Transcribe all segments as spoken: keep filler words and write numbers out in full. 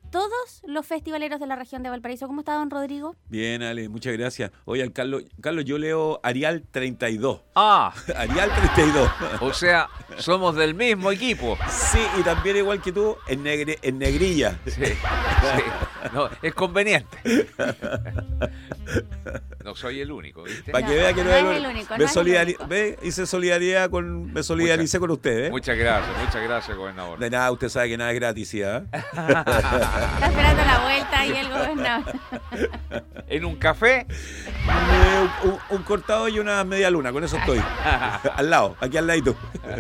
todos los festivaleros de la región de Valparaíso. ¿Cómo está, don Rodrigo? Bien, Ale, muchas gracias. Oye, al Carlos, Carlos, yo leo Arial treinta y dos. Ah, Arial treinta y dos. o sea, somos del mismo equipo. Sí, y también igual que tú, en, negre, en negrilla. Sí, sí. No, es conveniente. No soy el único, ¿viste? Para No, que vea que no, no es es el el único. único, Me no es el solidari- único. ve, hice solidaridad con, me solidaricé Muchas- con usted, ¿eh? Muchas gracias, muchas gracias, gobernador. De nada, usted sabe que nada es gratis, ¿sí? ¿eh? Está esperando la vuelta y el gobernador. En un café, Eh, un, un- un cortado y una media luna, con eso estoy. Al lado, aquí al ladito.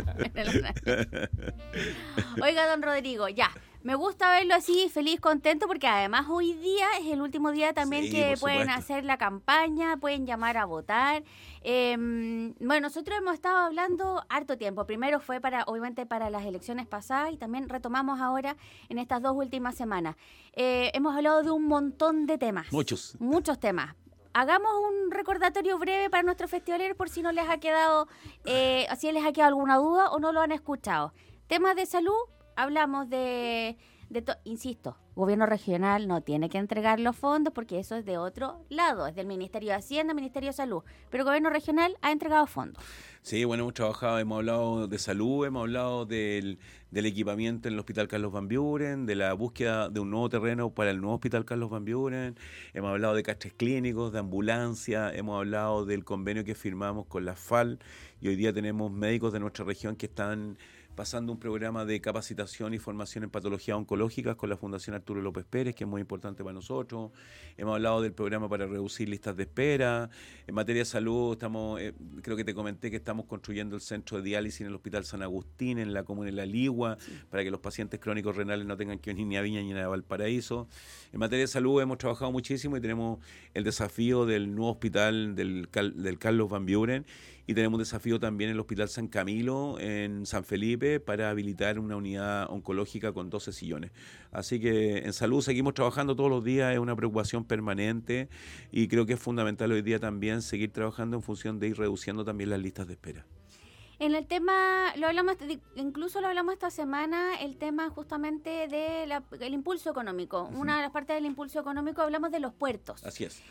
Oiga, don Rodrigo, ya. Me gusta verlo así, feliz, contento, porque además hoy día es el último día también Sí, que por pueden supuesto. hacer la campaña, pueden llamar a votar. Eh, bueno, nosotros hemos estado hablando harto tiempo. Primero fue para, obviamente, para las elecciones pasadas y también retomamos ahora en estas dos últimas semanas. Eh, hemos hablado de un montón de temas. Muchos. Muchos temas. Hagamos un recordatorio breve para nuestros festivaleros por si no les ha quedado, eh, si les ha quedado alguna duda o no lo han escuchado. Temas de salud, hablamos de, de to- insisto, gobierno regional no tiene que entregar los fondos porque eso es de otro lado, es del Ministerio de Hacienda, Ministerio de Salud, pero el gobierno regional ha entregado fondos. Sí, bueno, hemos trabajado, hemos hablado de salud, hemos hablado del, del equipamiento en el Hospital Carlos Van Buren, de la búsqueda de un nuevo terreno para el nuevo Hospital Carlos Van Buren, hemos hablado de castres clínicos, de ambulancia, hemos hablado del convenio que firmamos con la F A L y hoy día tenemos médicos de nuestra región que están pasando un programa de capacitación y formación en patologías oncológicas con la Fundación Arturo López Pérez, que es muy importante para nosotros. Hemos hablado del programa para reducir listas de espera. En materia de salud, estamos, eh, creo que te comenté que estamos construyendo el centro de diálisis en el Hospital San Agustín, en la comuna de La Ligua, sí, para que los pacientes crónicos renales no tengan que venir ni a Viña ni a Valparaíso. En materia de salud hemos trabajado muchísimo y tenemos el desafío del nuevo hospital del, del Carlos Van Buren. Y tenemos un desafío también en el Hospital San Camilo, en San Felipe, para habilitar una unidad oncológica con doce sillones. Así que en salud seguimos trabajando todos los días, es una preocupación permanente y creo que es fundamental hoy día también seguir trabajando en función de ir reduciendo también las listas de espera. En el tema, lo hablamos, incluso lo hablamos esta semana, el tema justamente del impulso económico. Uh-huh. Una de las partes del impulso económico hablamos de los puertos. Así es.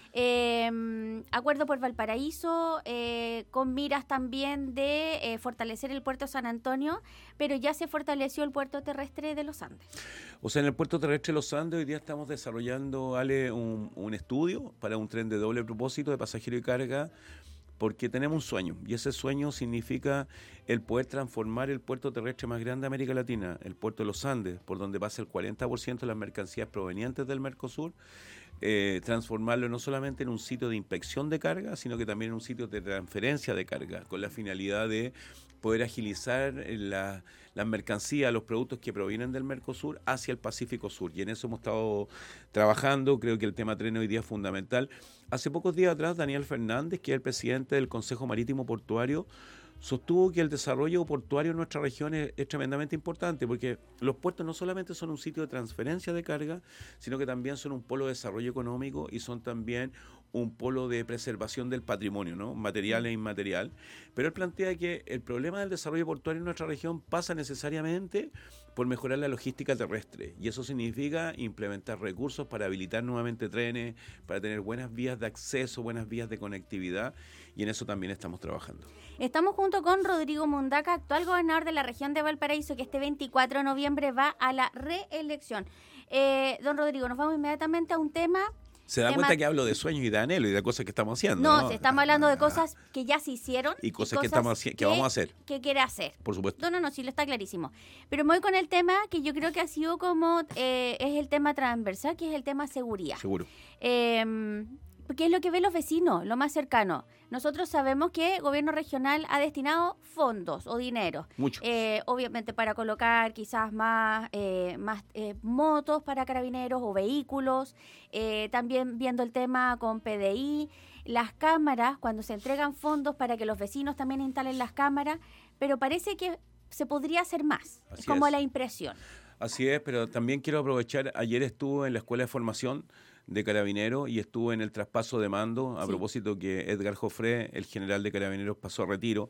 Eh, acuerdo por Valparaíso, eh, con miras también de eh, fortalecer el puerto San Antonio, pero ya se fortaleció el puerto terrestre de los Andes. O sea, en el puerto terrestre de los Andes hoy día estamos desarrollando, Ale, un, un estudio para un tren de doble propósito de pasajero y carga, porque tenemos un sueño, y ese sueño significa el poder transformar el puerto terrestre más grande de América Latina, el puerto de los Andes, por donde pasa el cuarenta por ciento de las mercancías provenientes del Mercosur, eh, transformarlo no solamente en un sitio de inspección de carga, sino que también en un sitio de transferencia de carga, con la finalidad de poder agilizar la, las mercancías, los productos que provienen del Mercosur hacia el Pacífico Sur. Y en eso hemos estado trabajando, creo que el tema tren hoy día es fundamental. Hace pocos días atrás, Daniel Fernández, que es el presidente del Consejo Marítimo Portuario, sostuvo que el desarrollo portuario en nuestra región es, es tremendamente importante, porque los puertos no solamente son un sitio de transferencia de carga, sino que también son un polo de desarrollo económico y son también un polo de preservación del patrimonio, ¿no? Material e inmaterial. Pero él plantea que el problema del desarrollo portuario en nuestra región pasa necesariamente por mejorar la logística terrestre, y eso significa implementar recursos para habilitar nuevamente trenes, para tener buenas vías de acceso, buenas vías de conectividad, y en eso también estamos trabajando. Estamos junto con Rodrigo Mundaca, actual gobernador de la región de Valparaíso, que este veinticuatro de noviembre va a la reelección. Eh, don Rodrigo, nos vamos inmediatamente a un tema... Se da tema... cuenta que hablo de sueños y de anhelo y de cosas que estamos haciendo. No, No, si estamos hablando de cosas que ya se hicieron. Y cosas, y cosas que, estamos, que, que vamos a hacer. Que quiere hacer. Por supuesto. No, no, no, sí, lo está clarísimo. Pero me voy con el tema que yo creo que ha sido como, eh, es el tema transversal, que es el tema seguridad. Seguro. Eh, ¿Qué es lo que ven los vecinos, lo más cercano? Nosotros sabemos que el gobierno regional ha destinado fondos o dinero. Mucho. Eh, obviamente para colocar quizás más, eh, más eh, motos para carabineros o vehículos. Eh, también viendo el tema con P D I. Las cámaras, cuando se entregan fondos para que los vecinos también instalen las cámaras. Pero parece que se podría hacer más. Así es como es. la impresión. Así es, pero también quiero aprovechar. Ayer estuve en la Escuela de Formación de Carabineros y estuve en el traspaso de mando, a sí. propósito que Edgar Jofré, el general de Carabineros, pasó a retiro.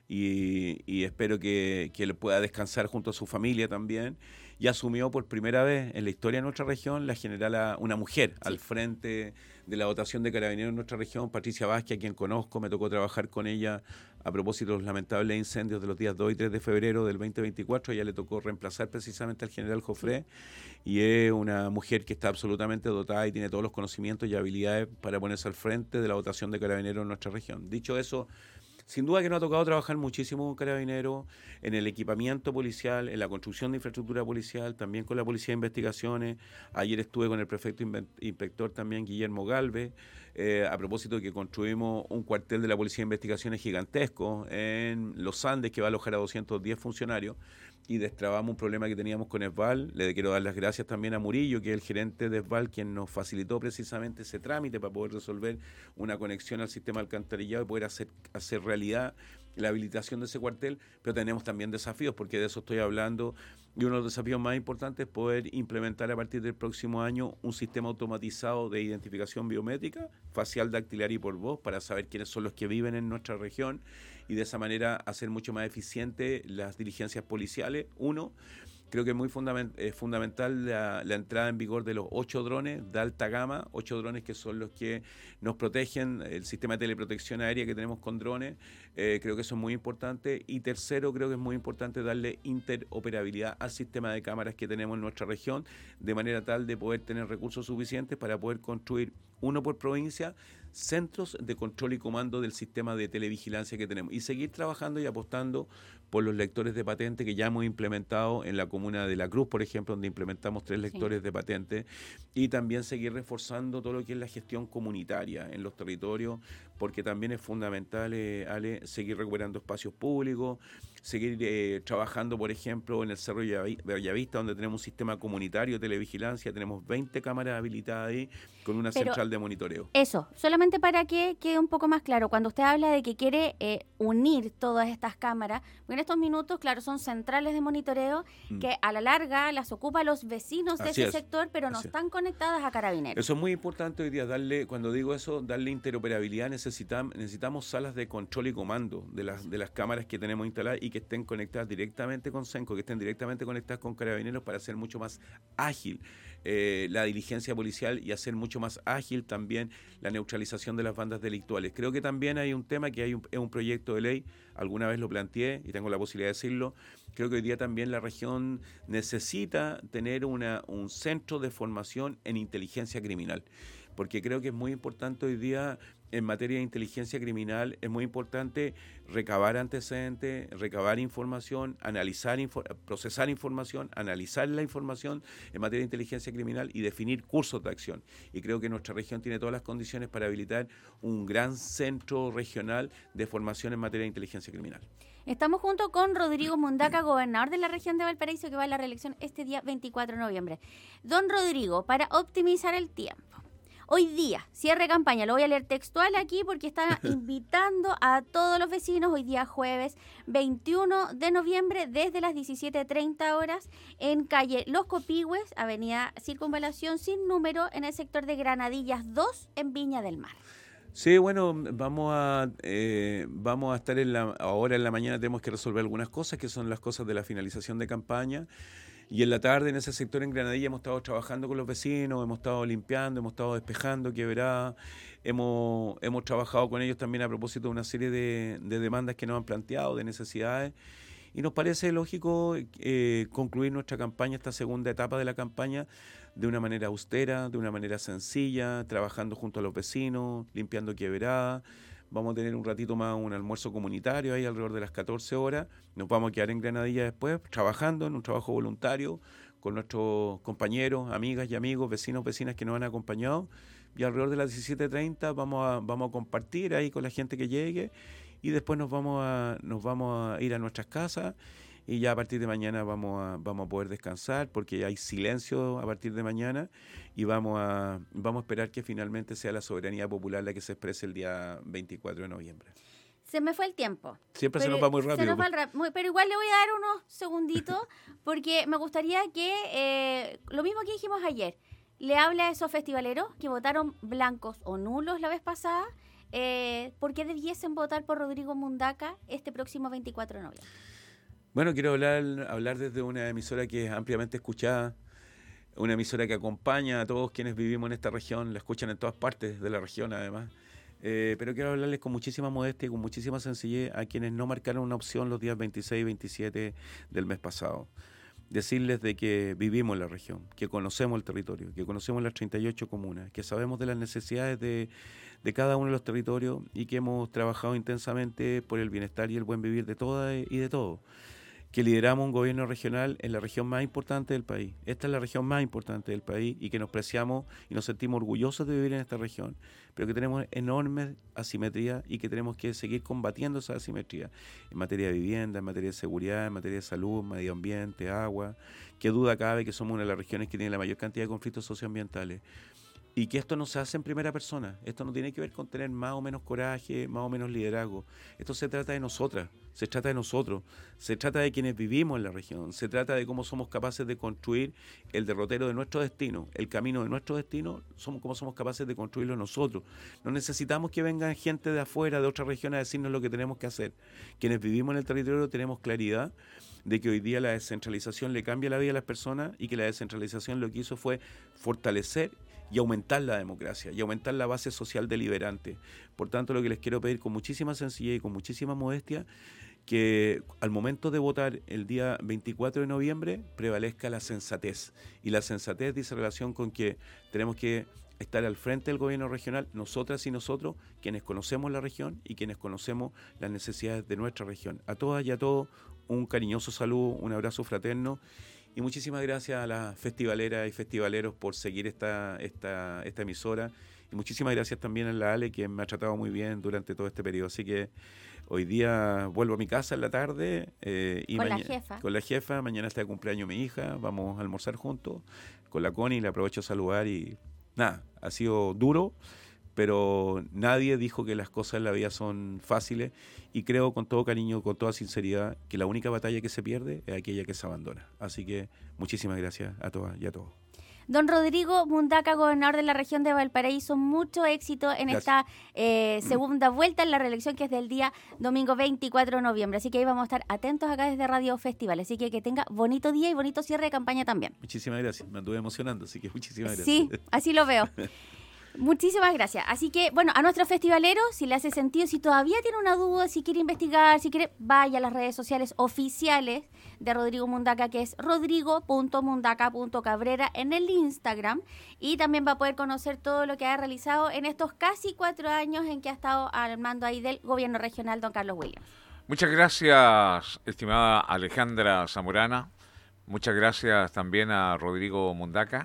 y, y espero que, que él pueda descansar junto a su familia también. Y asumió por primera vez en la historia de nuestra región la generala, una mujer sí. al frente de la dotación de carabineros en nuestra región, Patricia Vázquez, a quien conozco, me tocó trabajar con ella a propósito de los lamentables incendios de los días dos y tres de febrero del veinte veinticuatro. A ella le tocó reemplazar precisamente al general Jofré, y es una mujer que está absolutamente dotada y tiene todos los conocimientos y habilidades para ponerse al frente de la dotación de carabineros en nuestra región. Dicho eso, sin duda que nos ha tocado trabajar muchísimo con Carabineros, en el equipamiento policial, en la construcción de infraestructura policial, también con la Policía de Investigaciones. Ayer estuve con el prefecto inspector también, Guillermo Galvez, eh, a propósito de que construimos un cuartel de la Policía de Investigaciones gigantesco en Los Andes, que va a alojar a doscientos diez funcionarios, y destrabamos un problema que teníamos con ESVAL. Le quiero dar las gracias también a Murillo, que es el gerente de ESVAL, quien nos facilitó precisamente ese trámite para poder resolver una conexión al sistema alcantarillado y poder hacer, hacer realidad la habilitación de ese cuartel. Pero tenemos también desafíos, porque de eso estoy hablando, y uno de los desafíos más importantes es poder implementar a partir del próximo año un sistema automatizado de identificación biométrica, facial, dactilar y por voz, para saber quiénes son los que viven en nuestra región, y de esa manera hacer mucho más eficiente las diligencias policiales. Uno, creo que es muy fundament- eh, fundamental la, la entrada en vigor de los ocho drones de alta gama, ocho drones que son los que nos protegen, el sistema de teleprotección aérea que tenemos con drones. Eh, creo que eso es muy importante. Y tercero, creo que es muy importante darle interoperabilidad al sistema de cámaras que tenemos en nuestra región, de manera tal de poder tener recursos suficientes para poder construir, uno por provincia, centros de control y comando del sistema de televigilancia que tenemos, y seguir trabajando y apostando por los lectores de patente que ya hemos implementado en la comuna de La Cruz, por ejemplo, donde implementamos tres lectores sí. de patente, y también seguir reforzando todo lo que es la gestión comunitaria en los territorios, porque también es fundamental, eh, Ale, seguir recuperando espacios públicos, seguir eh, trabajando, por ejemplo, en el Cerro de Bellavista, donde tenemos un sistema comunitario de televigilancia, tenemos veinte cámaras habilitadas ahí, con una Pero central de monitoreo. Eso, solamente para que quede un poco más claro, cuando usted habla de que quiere eh, unir todas estas cámaras, porque en estos minutos, claro, son centrales de monitoreo mm. que a la larga las ocupan los vecinos de Así ese es. sector, pero no Así están es. conectadas a Carabineros. Eso es muy importante hoy día, darle, cuando digo eso, darle interoperabilidad. Necesitamos, necesitamos salas de control y comando de las, de las cámaras que tenemos instaladas y que estén conectadas directamente con Senco, que estén directamente conectadas con Carabineros, para hacer mucho más ágil eh, la diligencia policial y hacer mucho más ágil también la neutralización de las bandas delictuales. Creo que también hay un tema que hay un, es un proyecto de ley, alguna vez lo planteé y tengo la posibilidad de decirlo. Creo que hoy día también la región necesita tener una, un centro de formación en inteligencia criminal, porque creo que es muy importante hoy día en materia de inteligencia criminal, es muy importante recabar antecedentes, recabar información, analizar, infor- procesar información, analizar la información en materia de inteligencia criminal y definir cursos de acción. Y creo que nuestra región tiene todas las condiciones para habilitar un gran centro regional de formación en materia de inteligencia criminal. Estamos junto con Rodrigo Mundaca, gobernador de la región de Valparaíso, que va a la reelección este día veinticuatro de noviembre. Don Rodrigo, para optimizar el tiempo, hoy día, cierre campaña, lo voy a leer textual aquí porque está invitando a todos los vecinos, hoy día jueves veintiuno de noviembre, desde las diecisiete treinta horas, en calle Los Copihue, avenida Circunvalación sin número, en el sector de Granadillas dos, en Viña del Mar. Sí, bueno, vamos a eh, vamos a estar en la, ahora en la mañana tenemos que resolver algunas cosas, que son las cosas de la finalización de campaña. Y en la tarde, en ese sector en Granadilla, hemos estado trabajando con los vecinos, hemos estado limpiando, hemos estado despejando quebradas, hemos, hemos trabajado con ellos también a propósito de una serie de, de demandas que nos han planteado, de necesidades. Y nos parece lógico eh, concluir nuestra campaña, esta segunda etapa de la campaña, de una manera austera, de una manera sencilla, trabajando junto a los vecinos, limpiando quebradas. Vamos a tener un ratito más un almuerzo comunitario ahí alrededor de las catorce horas. Nos vamos a quedar en Granadilla después, trabajando en un trabajo voluntario con nuestros compañeros, amigas y amigos, vecinos, vecinas que nos han acompañado. Y alrededor de las diecisiete treinta vamos a, vamos a compartir ahí con la gente que llegue, y después nos vamos a, nos vamos a ir a nuestras casas, y ya a partir de mañana vamos a, vamos a poder descansar, porque hay silencio a partir de mañana, y vamos a, vamos a esperar que finalmente sea la soberanía popular la que se exprese el día veinticuatro de noviembre. Se me fue el tiempo. Siempre pero, se nos va muy rápido. Se nos va el rap- muy, pero igual le voy a dar unos segunditos, porque me gustaría que, eh, lo mismo que dijimos ayer, le hable a esos festivaleros que votaron blancos o nulos la vez pasada, eh, por qué debiesen votar por Rodrigo Mundaca este próximo veinticuatro de noviembre. Bueno, quiero hablar, hablar desde una emisora que es ampliamente escuchada, una emisora que acompaña a todos quienes vivimos en esta región, la escuchan en todas partes de la región además, eh, pero quiero hablarles con muchísima modestia y con muchísima sencillez a quienes no marcaron una opción los días veintiséis y veintisiete del mes pasado. Decirles de que vivimos en la región, que conocemos el territorio, que conocemos las treinta y ocho comunas, que sabemos de las necesidades de, de cada uno de los territorios y que hemos trabajado intensamente por el bienestar y el buen vivir de todas y de todos. Que lideramos un gobierno regional en la región más importante del país. Esta es la región más importante del país y que nos preciamos y nos sentimos orgullosos de vivir en esta región, pero que tenemos enormes asimetrías y que tenemos que seguir combatiendo esa asimetría en materia de vivienda, en materia de seguridad, en materia de salud, medio ambiente, agua. Qué duda cabe que somos una de las regiones que tiene la mayor cantidad de conflictos socioambientales. Y que esto no se hace en primera persona. Esto no tiene que ver con tener más o menos coraje, más o menos liderazgo. Esto se trata de nosotras, se trata de nosotros, se trata de quienes vivimos en la región, se trata de cómo somos capaces de construir el derrotero de nuestro destino, el camino de nuestro destino, somos cómo somos capaces de construirlo nosotros. No necesitamos que venga gente de afuera, de otras regiones, a decirnos lo que tenemos que hacer. Quienes vivimos en el territorio tenemos claridad de que hoy día la descentralización le cambia la vida a las personas y que la descentralización lo que hizo fue fortalecer y aumentar la democracia y aumentar la base social deliberante. Por tanto, lo que les quiero pedir con muchísima sencillez y con muchísima modestia, que al momento de votar el día veinticuatro de noviembre prevalezca la sensatez. Y la sensatez dice relación con que tenemos que estar al frente del gobierno regional, nosotras y nosotros, quienes conocemos la región y quienes conocemos las necesidades de nuestra región. A todas y a todos, un cariñoso saludo, un abrazo fraterno. Y muchísimas gracias a las festivaleras y festivaleros por seguir esta, esta, esta emisora. Y muchísimas gracias también a la Ale, que me ha tratado muy bien durante todo este periodo. Así que hoy día vuelvo a mi casa en la tarde. Eh, y con maña- la jefa. Con la jefa. Mañana está de cumpleaños mi hija. Vamos a almorzar juntos con la Connie. Le aprovecho a saludar y nada, ha sido duro, pero nadie dijo que las cosas en la vida son fáciles y creo con todo cariño, con toda sinceridad, que la única batalla que se pierde es aquella que se abandona. Así que muchísimas gracias a todas y a todos. Don Rodrigo Mundaca, gobernador de la región de Valparaíso, mucho éxito en Gracias. esta eh, segunda vuelta en la reelección que es del día domingo veinticuatro de noviembre. Así que ahí vamos a estar atentos acá desde Radio Festival. Así que que tenga bonito día y bonito cierre de campaña también. Muchísimas gracias. Me anduve emocionando, así que muchísimas gracias. Sí, así lo veo. Muchísimas gracias. Así que, bueno, a nuestros festivaleros, si le hace sentido, si todavía tiene una duda, si quiere investigar, si quiere, vaya a las redes sociales oficiales de Rodrigo Mundaca, que es rodrigo punto mundaca punto cabrera en el Instagram. Y también va a poder conocer todo lo que ha realizado en estos casi cuatro años en que ha estado al mando ahí del gobierno regional, don Carlos Williams. Muchas gracias, estimada Alejandra Zamorana. Muchas gracias también a Rodrigo Mundaca.